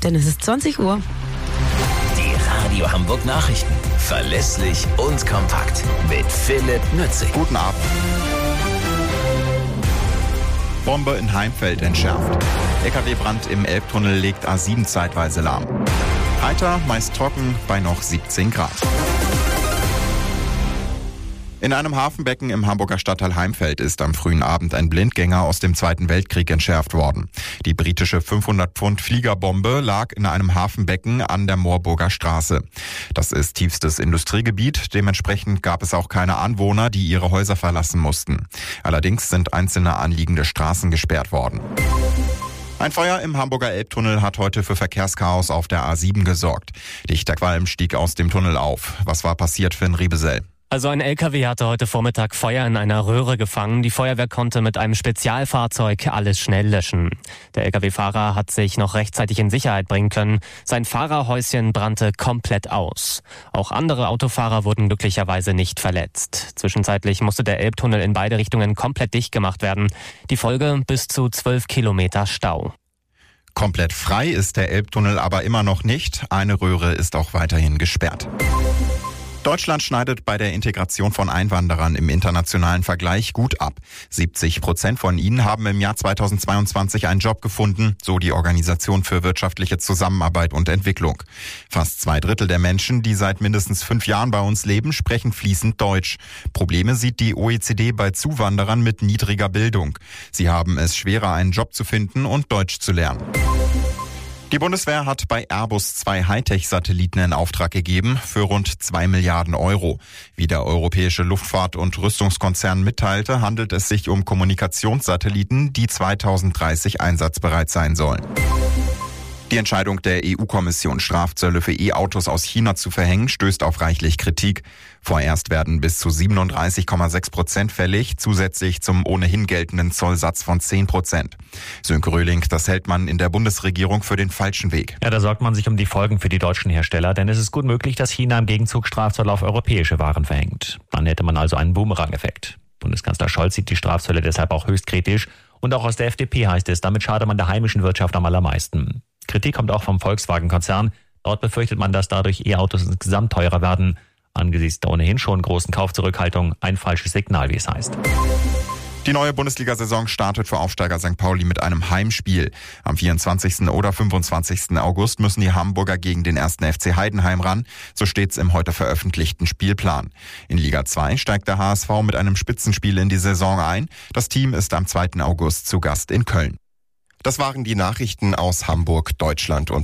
denn es ist 20 Uhr. Die Radio Hamburg Nachrichten. Verlässlich und kompakt. Mit Philipp Nützig. Guten Abend. Bombe in Heimfeld entschärft. LKW-Brand im Elbtunnel legt A7 zeitweise lahm. Heiter, meist trocken, bei noch 17 Grad. In einem Hafenbecken im Hamburger Stadtteil Heimfeld ist am frühen Abend ein Blindgänger aus dem Zweiten Weltkrieg entschärft worden. Die britische 500-Pfund-Fliegerbombe lag in einem Hafenbecken an der Moorburger Straße. Das ist tiefstes Industriegebiet, dementsprechend gab es auch keine Anwohner, die ihre Häuser verlassen mussten. Allerdings sind einzelne anliegende Straßen gesperrt worden. Ein Feuer im Hamburger Elbtunnel hat heute für Verkehrschaos auf der A7 gesorgt. Dichter Qualm stieg aus dem Tunnel auf. Was war passiert, Finn Riebesell? Also ein LKW hatte heute Vormittag Feuer in einer Röhre gefangen. Die Feuerwehr konnte mit einem Spezialfahrzeug alles schnell löschen. Der LKW-Fahrer hat sich noch rechtzeitig in Sicherheit bringen können. Sein Fahrerhäuschen brannte komplett aus. Auch andere Autofahrer wurden glücklicherweise nicht verletzt. Zwischenzeitlich musste der Elbtunnel in beide Richtungen komplett dicht gemacht werden. Die Folge: bis zu 12 Kilometer Stau. Komplett frei ist der Elbtunnel aber immer noch nicht. Eine Röhre ist auch weiterhin gesperrt. Deutschland schneidet bei der Integration von Einwanderern im internationalen Vergleich gut ab. 70% von ihnen haben im Jahr 2022 einen Job gefunden, so die Organisation für wirtschaftliche Zusammenarbeit und Entwicklung. Fast 2/3 der Menschen, die seit mindestens 5 Jahren bei uns leben, sprechen fließend Deutsch. Probleme sieht die OECD bei Zuwanderern mit niedriger Bildung. Sie haben es schwerer, einen Job zu finden und Deutsch zu lernen. Die Bundeswehr hat bei Airbus 2 Hightech-Satelliten in Auftrag gegeben für rund 2 Milliarden Euro. Wie der europäische Luftfahrt- und Rüstungskonzern mitteilte, handelt es sich um Kommunikationssatelliten, die 2030 einsatzbereit sein sollen. Die Entscheidung der EU-Kommission, Strafzölle für E-Autos aus China zu verhängen, stößt auf reichlich Kritik. Vorerst werden bis zu 37,6% fällig, zusätzlich zum ohnehin geltenden Zollsatz von 10%. Sönke Röhling, das hält man in der Bundesregierung für den falschen Weg. Ja, da sorgt man sich um die Folgen für die deutschen Hersteller, denn es ist gut möglich, dass China im Gegenzug Strafzölle auf europäische Waren verhängt. Dann hätte man also einen Boomerang-Effekt. Bundeskanzler Scholz sieht die Strafzölle deshalb auch höchst kritisch. Und auch aus der FDP heißt es, damit schade man der heimischen Wirtschaft am allermeisten. Kritik kommt auch vom Volkswagen-Konzern. Dort befürchtet man, dass dadurch E-Autos insgesamt teurer werden. Angesichts der ohnehin schon großen Kaufzurückhaltung ein falsches Signal, wie es heißt. Die neue Bundesliga-Saison startet für Aufsteiger St. Pauli mit einem Heimspiel. Am 24. oder 25. August müssen die Hamburger gegen den 1. FC Heidenheim ran. So steht's im heute veröffentlichten Spielplan. In Liga 2 steigt der HSV mit einem Spitzenspiel in die Saison ein. Das Team ist am 2. August zu Gast in Köln. Das waren die Nachrichten aus Hamburg, Deutschland und